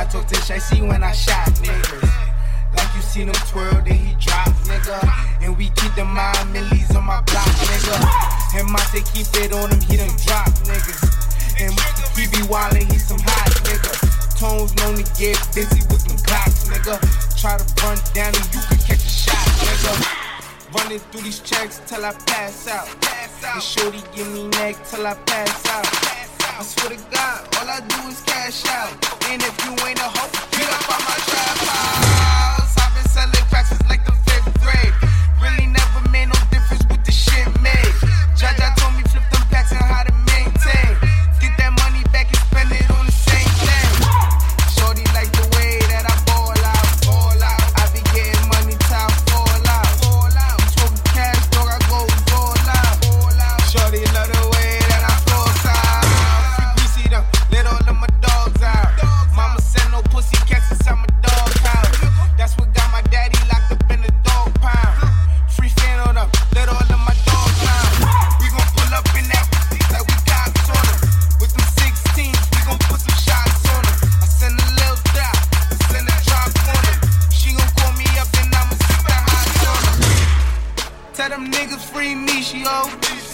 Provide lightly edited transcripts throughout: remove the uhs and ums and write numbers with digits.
I talk to Shicey when I shot niggas. Like you seen him twirl, then he drop, nigga. And we keep the mind millies on my block, nigga. And Monte keep it on him, he done drop, niggas. And he be wildin', he some hot, nigga. Tones known to get busy with them clocks, nigga. Try to run down and you can catch a shot, nigga. Running through these checks till I pass out. And shorty give me neck till I pass out. I swear to God, all I do is cash out. And if you ain't a hoe, get up on my trap house. I've been selling cracks since like the 5th grade. Really never made no difference with the shit made. Jaja told me flip them packs and how to maintain. Get that money back and spend it on the same thing. Shorty like the way that I ball out, ball out. I be getting money till I fall out, fall out. Smoking cash, dog, I go all out, all out. Shorty love the way that I floss out. Free greasy them, let all of my dogs out. Mama send no pussy cats inside my dog house. That's what got my daddy locked up in the dog pound. Free fan on them, let all of my dogs out. We gon' pull up in that like we cops on them. With them 16s, we gon' put some shots on them. I send a little drop, I send a drop on them. She gon' call me up and I'ma sit the hot on them. Tell them niggas free me, she ho.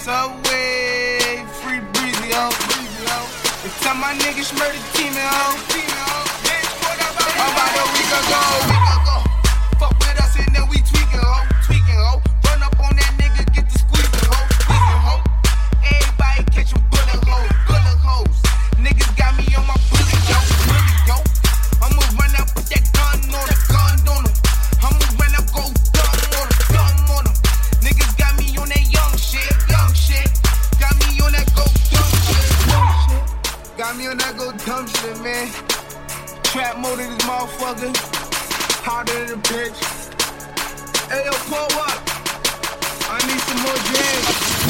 Subway, free breezy, ho. And tell my niggas murder team, ho. About a week ago. Fuck with us and then we tweaking, ho. Run up on that nigga, get the squeezing, ho. Everybody catch a bullet holes. Niggas got me on my bullet, yo. I'ma run up with that gun on him. I'ma run up, go dumb on him. Niggas got me on that young shit. Got me on that go dumb shit. Got me on that go dumb shit, man. Trap mode in this motherfucker. Harder than a bitch. Hey, yo, pull up. I need some more jams.